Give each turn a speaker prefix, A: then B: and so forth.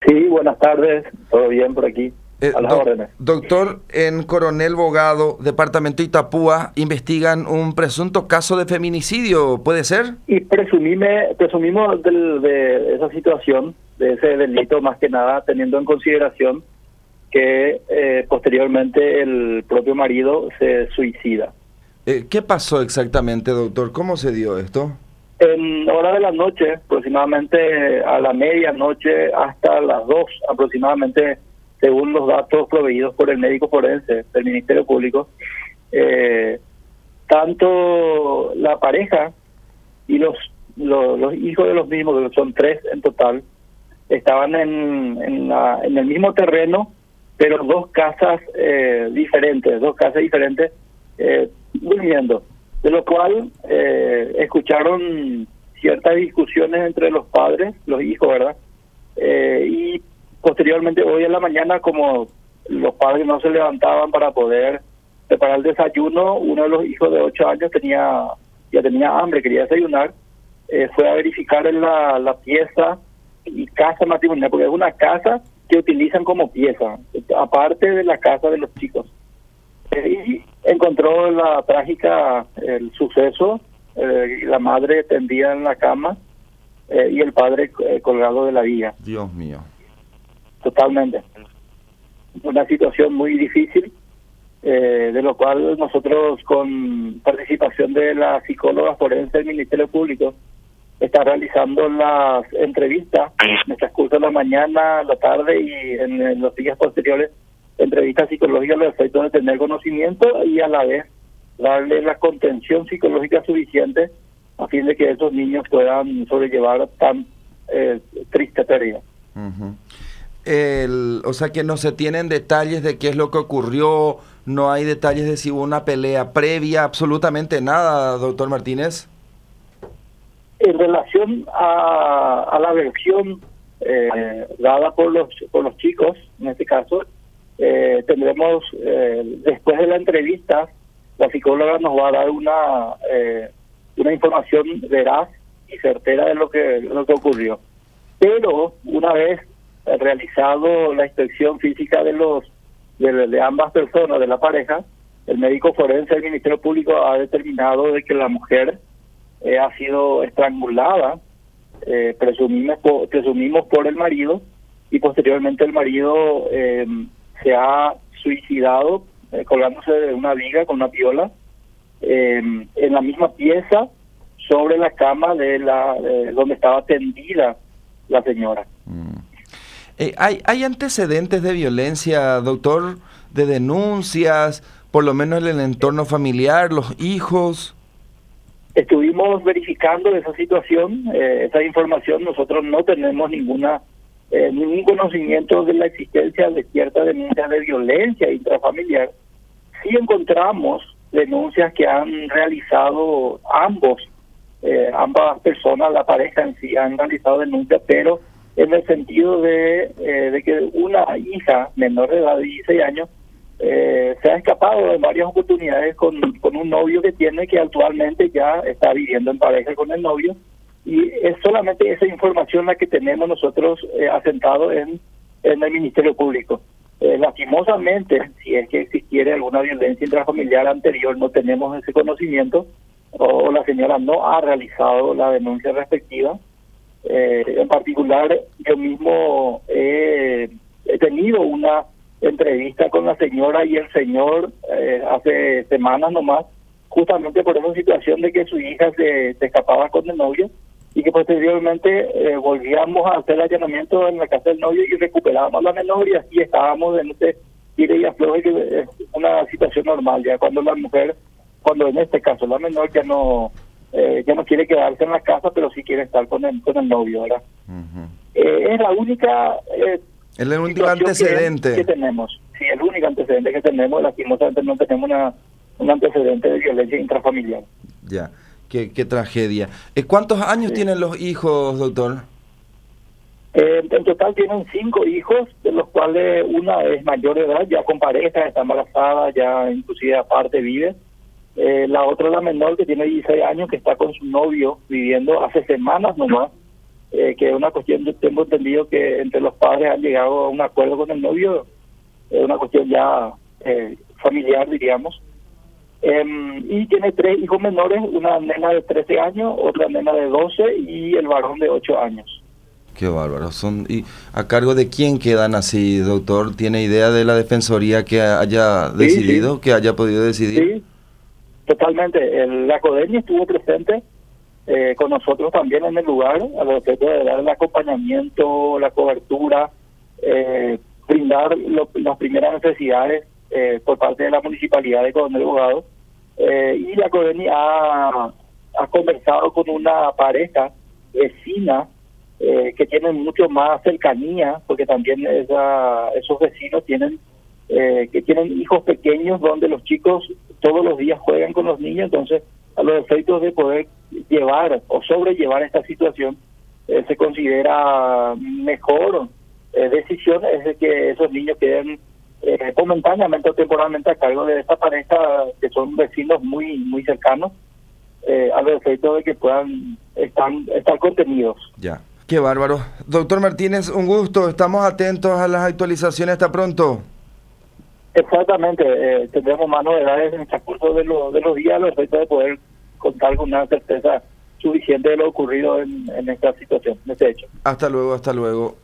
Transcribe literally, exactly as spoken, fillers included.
A: Sí, buenas tardes, todo bien por aquí,
B: Eh,
A: a las
B: doc-
A: órdenes.
B: doctor, en Coronel Bogado, departamento Itapúa, investigan un presunto caso de feminicidio, ¿puede ser?
A: Y presumime, presumimos del- de esa situación, de ese delito, más que nada teniendo en consideración que eh, posteriormente el propio marido se suicida.
B: Eh, ¿qué pasó exactamente, doctor? ¿Cómo se dio esto?
A: En hora de la noche, aproximadamente a la medianoche hasta las dos aproximadamente, según los datos proveídos por el médico forense del Ministerio Público, eh, tanto la pareja y los, los los hijos de los mismos, que son tres en total, estaban en, en, la- en el mismo terreno, pero dos casas eh, diferentes, dos casas diferentes, eh, durmiendo. De lo cual eh, escucharon ciertas discusiones entre los padres, los hijos, ¿verdad? Eh, y posteriormente, hoy en la mañana, como los padres no se levantaban para poder preparar el desayuno, uno de los hijos de ocho años tenía ya tenía hambre, quería desayunar, eh, fue a verificar en la, la pieza y casa matrimonial, porque es una casa que utilizan como pieza, aparte de la casa de los chicos. Eh, y encontró la trágica, el suceso, eh, la madre tendida en la cama eh, y el padre eh, colgado de la viga,
B: Dios mío.
A: totalmente. Una situación muy difícil, eh, de lo cual nosotros, con participación de la psicóloga forense del Ministerio Público, está realizando las entrevistas en el transcurso de la mañana, la tarde y en, en los días posteriores, entrevistas psicológicas a los efectos de tener conocimiento y a la vez darle la contención psicológica suficiente a fin de que esos niños puedan sobrellevar tan eh, triste pérdida.
B: Ujú. El, o sea que no se tienen detalles de qué es lo que ocurrió, no hay detalles de si hubo una pelea previa, absolutamente nada, doctor Martínez.
A: En relación a, a la versión eh, dada por los por los chicos, en este caso, eh, tendremos, eh, después de la entrevista, la psicóloga nos va a dar una eh, una información veraz y certera de lo que lo que ocurrió. Pero una vez realizado la inspección física de los de, de ambas personas, de la pareja, el médico forense del Ministerio Público ha determinado de que la mujer eh, ha sido estrangulada, eh, presumimos, por, presumimos por el marido, y posteriormente el marido eh, se ha suicidado eh, colgándose de una viga con una piola eh, en la misma pieza sobre la cama de la eh, donde estaba tendida la señora.
B: Mm. Eh, ¿hay, ¿Hay antecedentes de violencia, doctor, de denuncias, por lo menos en el entorno familiar, los hijos?
A: Estuvimos verificando esa situación, eh, esa información. Nosotros no tenemos ninguna eh, ningún conocimiento de la existencia de ciertas denuncias de violencia intrafamiliar. Sí encontramos denuncias que han realizado ambos, eh, ambas personas, la pareja en sí, han realizado denuncias, pero en el sentido de, eh, de que una hija menor de edad de dieciséis años eh, se ha escapado en varias oportunidades con, con un novio que tiene, que actualmente ya está viviendo en pareja con el novio, y es solamente esa información la que tenemos nosotros eh, asentado en, en el Ministerio Público. Eh, lastimosamente, si es que existiera alguna violencia intrafamiliar anterior, no tenemos ese conocimiento, o la señora no ha realizado la denuncia respectiva. Eh, en particular, yo mismo he, he tenido una entrevista con la señora y el señor eh, hace semanas nomás, justamente por esa situación de que su hija se, se escapaba con el novio, y que posteriormente eh, volvíamos a hacer el allanamiento en la casa del novio y recuperábamos la menor, y así estábamos en este tire y afloje, que es una situación normal ya cuando la mujer, cuando en este caso la menor ya no eh, ya no quiere quedarse en la casa, pero sí quiere estar con el, con el novio, ¿verdad?
B: Uh-huh.
A: Eh, es la única eh,
B: Es el único
A: situación
B: antecedente.
A: que, que tenemos. Sí, el único antecedente que tenemos. Lastimosamente no tenemos una, un antecedente de violencia intrafamiliar.
B: Ya, qué, qué tragedia. Eh, ¿Cuántos años
A: Sí.
B: tienen los hijos, doctor?
A: Eh, en total tienen cinco hijos, de los cuales una es mayor de edad, ya con pareja, está embarazada, ya inclusive aparte vive. Eh, la otra, la menor, que tiene dieciséis años, que está con su novio viviendo hace semanas nomás eh, que es una cuestión, yo tengo entendido que entre los padres han llegado a un acuerdo con el novio, es una cuestión ya eh, familiar, diríamos. Eh, y tiene tres hijos menores, una nena de trece años, otra nena de doce y el varón de ocho años.
B: Qué bárbaro. Son, ¿y a cargo de quién quedan así, doctor? ¿Tiene idea de la Defensoría que haya decidido, sí, sí. que haya podido decidir?
A: Sí, totalmente. El, la CODENI estuvo presente eh, con nosotros también en el lugar, a lo que de dar el acompañamiento, la cobertura, eh, brindar lo, las primeras necesidades eh, por parte de la Municipalidad de Coronel Bogado. Eh, y la CODENI ha, ha conversado con una pareja vecina eh, que tienen mucho más cercanía, porque también esa, esos vecinos tienen eh, que tienen hijos pequeños donde los chicos todos los días juegan con los niños, entonces a los efectos de poder llevar o sobrellevar esta situación eh, se considera mejor eh, decisión es de que esos niños queden eh, momentáneamente o temporalmente a cargo de esta pareja que son vecinos muy muy cercanos eh, a los efectos de que puedan estar, estar contenidos.
B: Ya, qué bárbaro. Doctor Martínez, un gusto, estamos atentos a las actualizaciones, hasta pronto.
A: Exactamente, eh, tendremos más novedades en el transcurso de, lo, de los días a los efectos de poder contar con una certeza suficiente de lo ocurrido en, en esta situación, en este hecho.
B: Hasta luego, hasta luego.